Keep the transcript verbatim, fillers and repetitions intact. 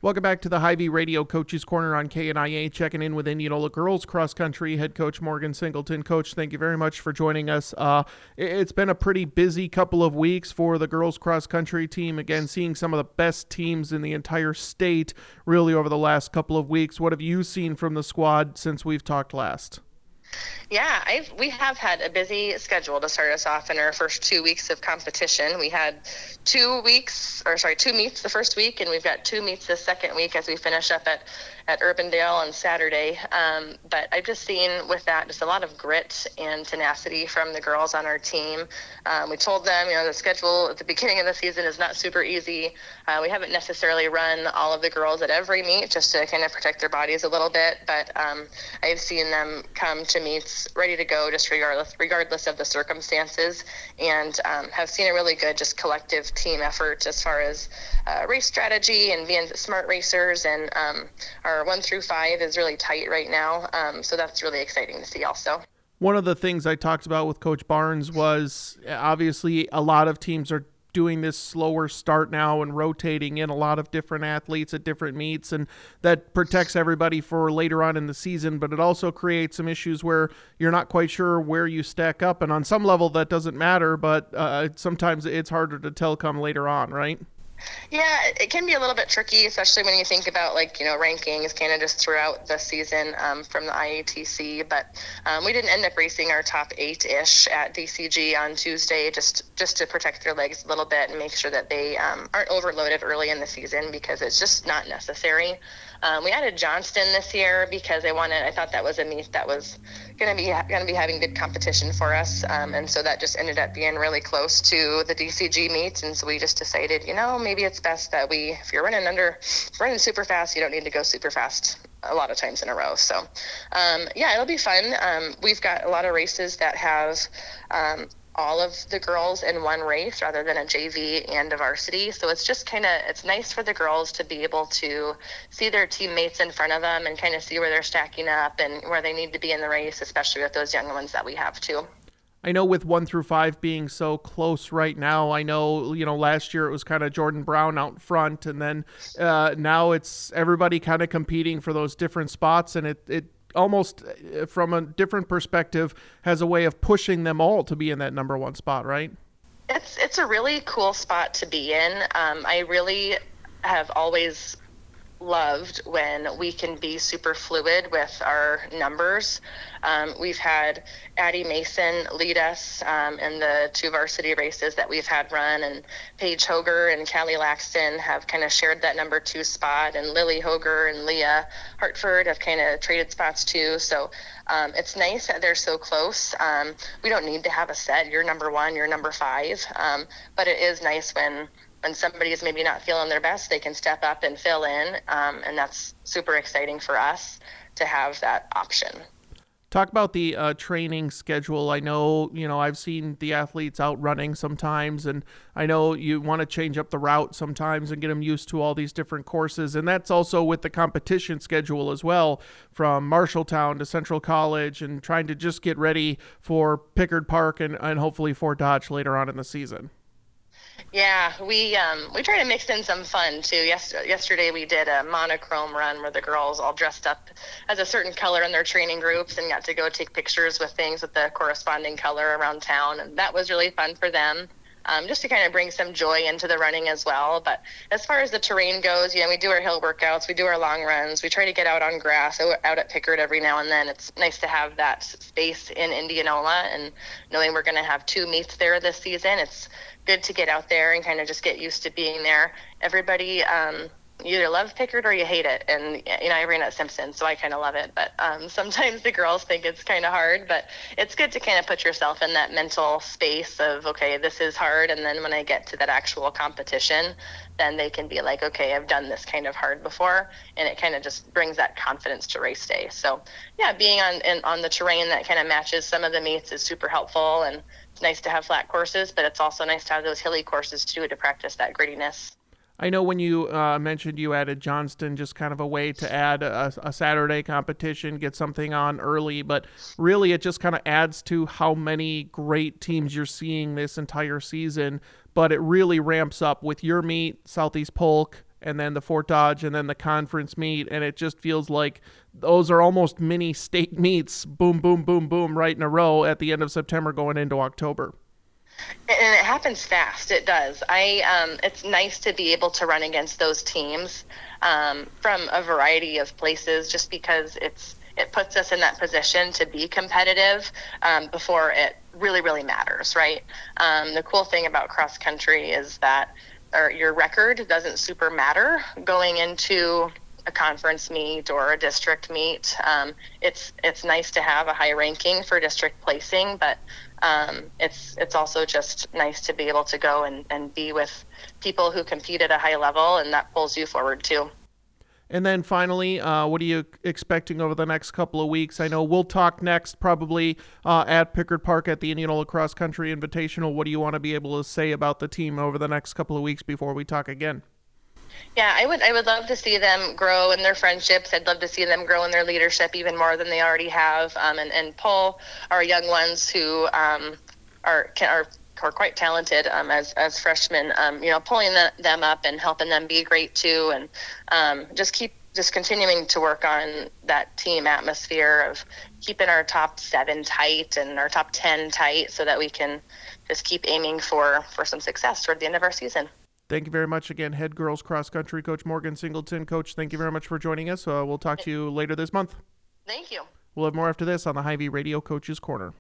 Welcome back to the Hy-Vee Radio Coaches Corner on K N I A, checking in with Indianola Girls Cross Country head coach Morgan Singleton. Coach, thank you very much for joining us. Uh, it's been a pretty busy couple of weeks for the girls cross country team. Again, seeing some of the best teams in the entire state really over the last couple of weeks. What have you seen from the squad since we've talked last? Yeah, I've, we have had a busy schedule to start us off in our first two weeks of competition. We had two weeks, or sorry, two meets the first week, and we've got two meets the second week as we finish up at, at Urbandale on Saturday. Um, but I've just seen with that just a lot of grit and tenacity from the girls on our team. Um, we told them, you know, the schedule at the beginning of the season is not super easy. Uh, we haven't necessarily run all of the girls at every meet just to kind of protect their bodies a little bit, but um, I've seen them come to meets ready to go just regardless regardless of the circumstances, and um, have seen a really good just collective team effort as far as uh, race strategy and being smart racers, and um, our one through five is really tight right now, um, so that's really exciting to see also. One of the things I talked about with Coach Barnes was obviously a lot of teams are doing this slower start now and rotating in a lot of different athletes at different meets, and that protects everybody for later on in the season, but it also creates some issues where you're not quite sure where you stack up, and on some level that doesn't matter, but uh, sometimes it's harder to tell come later on, right? Yeah, it can be a little bit tricky, especially when you think about, like, you know, rankings kind of just throughout the season um, from the I A T C. But um, we didn't end up racing our top eight-ish at D C G on Tuesday just, just to protect their legs a little bit and make sure that they um, aren't overloaded early in the season, because it's just not necessary. Um, we added Johnston this year because I wanted, I thought that was a meet that was going to be going to be having good competition for us, um, and so that just ended up being really close to the D C G meet, and so we just decided, you know, maybe it's best that we, if you're running under, if you're running super fast, you don't need to go super fast a lot of times in a row. So, um, yeah, it'll be fun. Um, we've got a lot of races that have um, all of the girls in one race rather than a J V and a varsity. So it's just kind of, it's nice for the girls to be able to see their teammates in front of them and kind of see where they're stacking up and where they need to be in the race, especially with those young ones that we have too. I know with one through five being so close right now, I know, you know, last year it was kind of Jordan Brown out front, and then uh, now it's everybody kind of competing for those different spots, and it, it almost uh, from a different perspective has a way of pushing them all to be in that number one spot, right? It's, it's a really cool spot to be in. Um, I really have always loved when we can be super fluid with our numbers. Um, we've had Addie Mason lead us um, in the two varsity races that we've had run, and Paige Hoger and Callie Laxton have kind of shared that number two spot, and Lily Hoger and Leah Hartford have kind of traded spots too. So um, it's nice that they're so close. Um, we don't need to have a set, you're number one, you're number five, um, but it is nice when when somebody is maybe not feeling their best, they can step up and fill in, um, and that's super exciting for us to have that option. Talk about the uh, training schedule. I know, you know, I've seen the athletes out running sometimes, and I know you want to change up the route sometimes and get them used to all these different courses, and that's also with the competition schedule as well, from Marshalltown to Central College, and trying to just get ready for Pickard Park and, and hopefully Fort Dodge later on in the season. Yeah, we um, we try to mix in some fun too. Yes, yesterday we did a monochrome run where the girls all dressed up as a certain color in their training groups and got to go take pictures with things with the corresponding color around town, and that was really fun for them. Um, just to kind of bring some joy into the running as well. But as far as the terrain goes, you know, we do our hill workouts, we do our long runs, we try to get out on grass, out at Pickard every now and then. It's nice to have that space in Indianola, and knowing we're going to have two meets there this season, it's good to get out there and kind of just get used to being there. Everybody, um, you either love Pickard or you hate it. And, you know, I ran at Simpson, so I kind of love it. But um, sometimes the girls think it's kind of hard, but it's good to kind of put yourself in that mental space of, okay, this is hard. And then when I get to that actual competition, then they can be like, okay, I've done this kind of hard before. And it kind of just brings that confidence to race day. So, yeah, being on in, on the terrain that kind of matches some of the meets is super helpful. And it's nice to have flat courses, but it's also nice to have those hilly courses too to practice that grittiness. I know when you uh, mentioned you added Johnston, just kind of a way to add a, a Saturday competition, get something on early, but really it just kind of adds to how many great teams you're seeing this entire season. But it really ramps up with your meet, Southeast Polk, and then the Fort Dodge, and then the conference meet, and it just feels like those are almost mini state meets, boom, boom, boom, boom, right in a row at the end of September going into October. And it happens fast. It does. I. Um, it's nice to be able to run against those teams um, from a variety of places, just because it's it puts us in that position to be competitive um, before it really, really matters, right? Um, the cool thing about cross country is that or your record doesn't super matter going into a conference meet or a district meet. Um, it's it's nice to have a high ranking for district placing, but um, it's it's also just nice to be able to go and, and be with people who compete at a high level, and that pulls you forward too. And then finally, uh, what are you expecting over the next couple of weeks? I know we'll talk next probably uh, at Pickard Park at the Indianola Cross Country Invitational. What do you want to be able to say about the team over the next couple of weeks before we talk again? Yeah, I would I would love to see them grow in their friendships. I'd love to see them grow in their leadership even more than they already have, um, and, and pull our young ones who um, are can, are are quite talented um, as as freshmen. Um, you know, pulling the, them up and helping them be great too, and um, just keep just continuing to work on that team atmosphere of keeping our top seven tight and our top ten tight, so that we can just keep aiming for for some success toward the end of our season. Thank you very much again, head girls cross country coach Morgan Singleton. Coach, thank you very much for joining us. Uh, we'll talk to you later this month. Thank you. We'll have more after this on the Hy-Vee Radio Coaches Corner.